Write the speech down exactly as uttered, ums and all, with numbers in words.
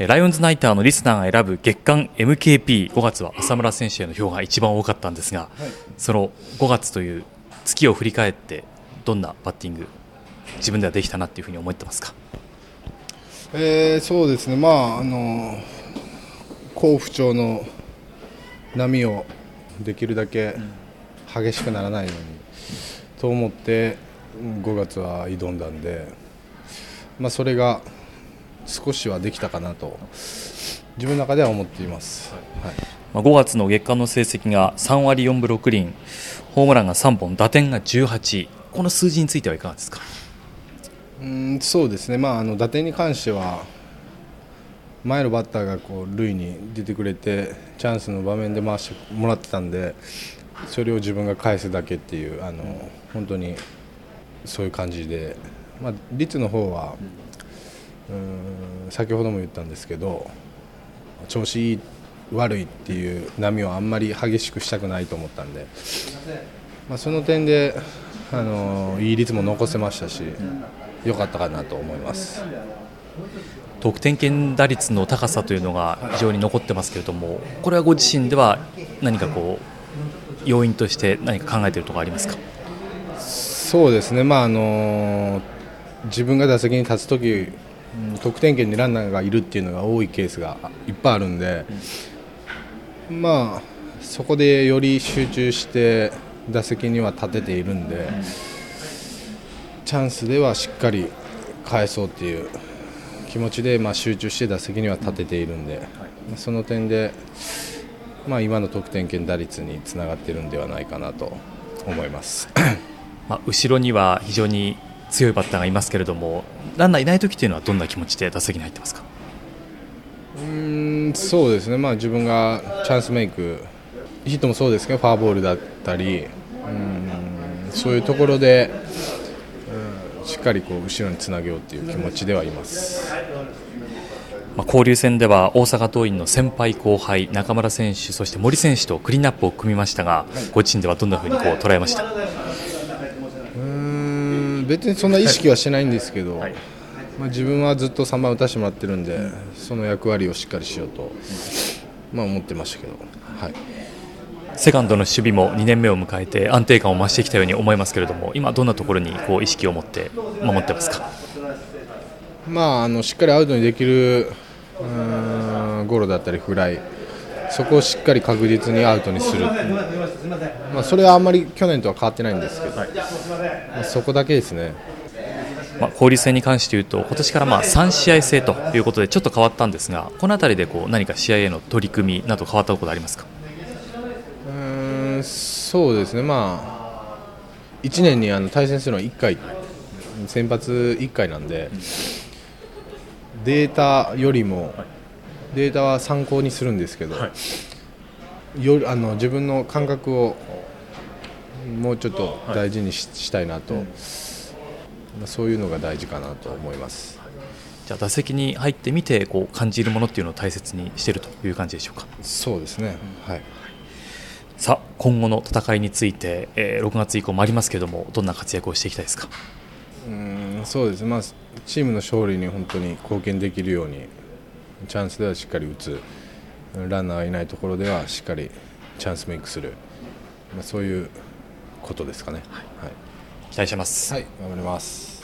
ライオンズナイターのリスナーが選ぶ月間 エムケーピー、ごがつは浅村選手への票が一番多かったんですが、はい、そのごがつという月を振り返ってどんなバッティング自分ではできたなっていうふうに思ってますか？ えー、そうですね、まああの好不調の波をできるだけ激しくならないようにと思ってごがつは挑んだんで、まあ、それが少しはできたかなと自分の中では思っています、はい。 まあ、ごがつの月間の成績がさんわりよんぶろくりん、ホームランがさんぼん、打点がじゅうはち、この数字についてはいかがですか？ うーんそうですね、まあ、あの打点に関しては前のバッターがこう塁に出てくれてチャンスの場面で回してもらってたんで、それを自分が返すだけっていうあの本当にそういう感じで、まあ、率の方はうーん先ほども言ったんですけど、調子いい悪いっていう波をあんまり激しくしたくないと思ったんで、まあ、その点であのいい率も残せましたし良かったかなと思います。 得点圏打率の高さというのが非常に残ってますけれども、これはご自身では何かこう要因として何か考えているところありますか？ そうですね、まああの自分が打席に立つとき得点圏にランナーがいるっていうのが多いケースがいっぱいあるんで、うん、まあそこでより集中して打席には立てているんで、うん、チャンスではしっかり返そうっていう気持ちで、まあ、集中して打席には立てているんで、うん、その点で、まあ、今の得点圏打率につながっているんではないかなと思います。 まあ、後ろには非常に強いバッターがいますけれども、ランナーいないときというのはどんな気持ちで打席に入ってますか？ うーんそうですね、まあ、自分がチャンスメイクヒットもそうですけどフォアボールだったり、うーんそういうところで、うん、しっかりこう後ろにつなげようという気持ちではいます。 まあ、交流戦では大阪桐蔭の先輩後輩中村選手そして森選手とクリーンアップを組みましたが、ご自身ではどんなふうにこう捉えました？ うーん別にそんな意識はしてないんですけど、はい、まあ、自分はずっとさんばん打たせてもらってるんで、うん、その役割をしっかりしようと、まあ、思ってましたけど、はい。 セカンドの守備もにねんめを迎えて安定感を増してきたように思いますけれども、今どんなところにこう意識を持って守ってますか？ まあ、あのしっかりアウトにできるうーんゴロだったりフライ、そこをしっかり確実にアウトにする、まあ、それはあんまり去年とは変わってないんですけど、はい、まあ、そこだけですね。 まあ、交流戦に関して言うと今年からまあさんしあい制ということでちょっと変わったんですが、このあたりでこう何か試合への取り組みなど変わったことありますか？ うーんそうですね、まあ、いちねんにあの対戦するのはいっかい、先発いっかいなんで、データよりもデータは参考にするんですけど、はい、よあの自分の感覚をもうちょっと大事に し,、はい、したいなと、うん、そういうのが大事かなと思います。 じゃあ打席に入ってみてこう感じるものっていうのを大切にしているという感じでしょうか？ そうですね、はい。 さあ今後の戦いについて、えー、ろくがつ以降もありますけれども、どんな活躍をしていきたいですか？ うーんそうですね、まあ、チームの勝利に本当に貢献できるようにチャンスではしっかり打つ、ランナーがいないところではしっかりチャンスメイクする、まあ、そういうことですかね、はいはい、 期待してます。 はい、頑張ります。